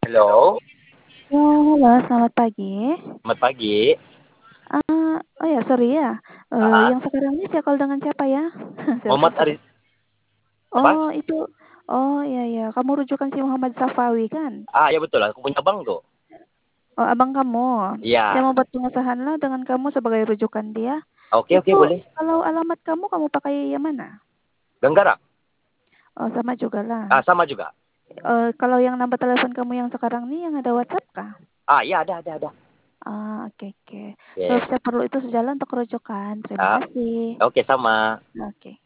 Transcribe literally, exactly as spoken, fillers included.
Halo. Oh, halo, selamat pagi. Selamat pagi. Eee, oh ya, sorry ya, eee, Heeh. yang sekarang ini saya call dengan siapa ya? Saya Muhammad lupa. Aris apa? Oh, itu oh, iya iya, kamu rujukan si Muhammad Safawi kan? Ah, iya betul, aku punya Abang tuh. Oh, abang kamu? Saya Iya. mau buat pengesahanlah dengan kamu sebagai rujukan dia. Oke oke, Itu boleh. kalau alamat kamu, kamu pakai yang mana? Ganggara? Oh, sama jugalah. Ah, sama juga. Eee, kalau yang nomor telepon kamu yang sekarang nih yang ada WhatsApp kah? Ah, iya ada ada ada. Ah, oke oke. Sebab Oke. saya perlu itu sejalan untuk rujukan. Terima Ah, kasih. oke sama. Oke.